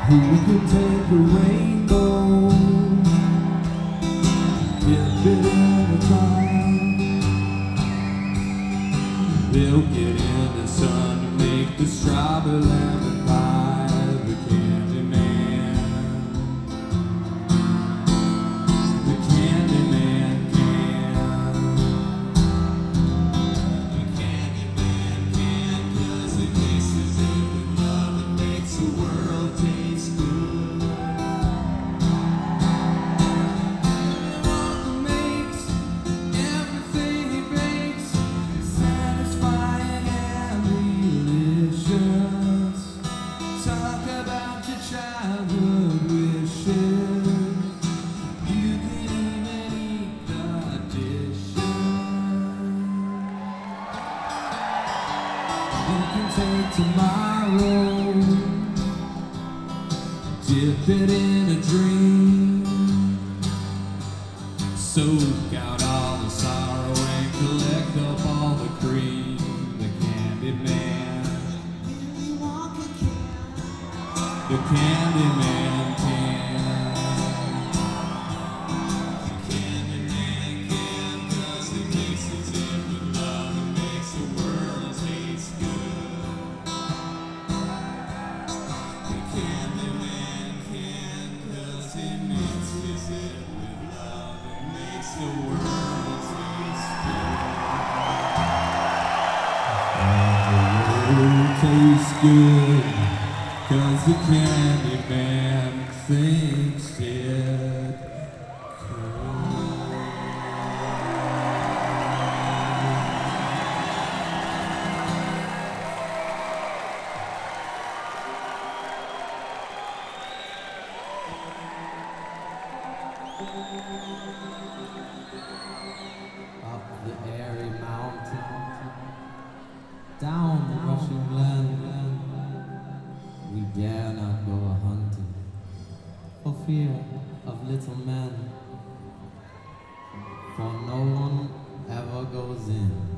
Who could take a rainbow, dip it in a time? They'll get in the sun to make the strawberry lemon pie. The candy man, the candy man can. The candy man can, 'cause it mixes it with love and makes the world taste good. Walker makes everything he bakes satisfying and delicious. Talk about your childhood wishes. You can even eat the dishes. You can take tomorrow, dip it in a dream, soak out all the sorrow and collect up all the cream. The candy man, the candy man can. The candy man can, 'cause it mixes it with love and makes the world taste good. The candy man can, 'cause it mixes it with love and makes the world taste good. The world tastes good, 'cause the candy man thinks it Up the airy mountain, down the rushing glen, we dare not go a-hunting, for fear of little men, for no one ever goes in.